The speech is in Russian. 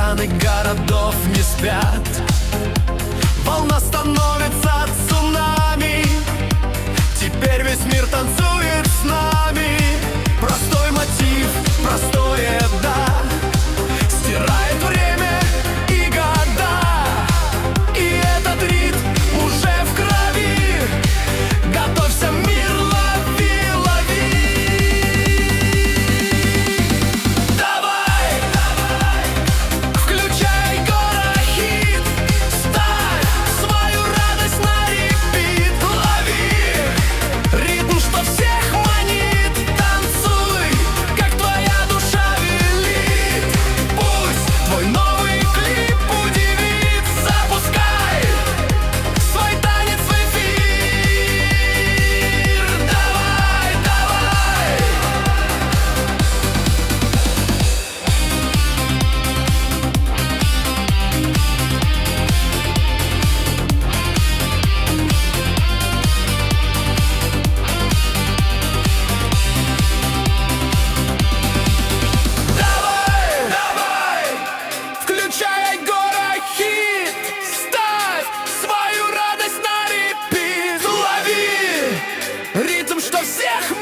Рестораны городов не спят. Волна становится цунами. Теперь весь мир танцует с нами. Простой мотив, простое «да» стирает время и года. И этот ритм уже в крови. Готовься, мир, лови, лови. Давай, включай горохит. Ставь свою радость на репит. Лови ритм, что всех манит. Танцуй, как твоя душа велит. Пусть твой новый клип удивит. Запускай свой танец в эфир. Давай, давай. Давай, давай, включай горохит. Ставь свою радость на репит. Лови ритм, что всех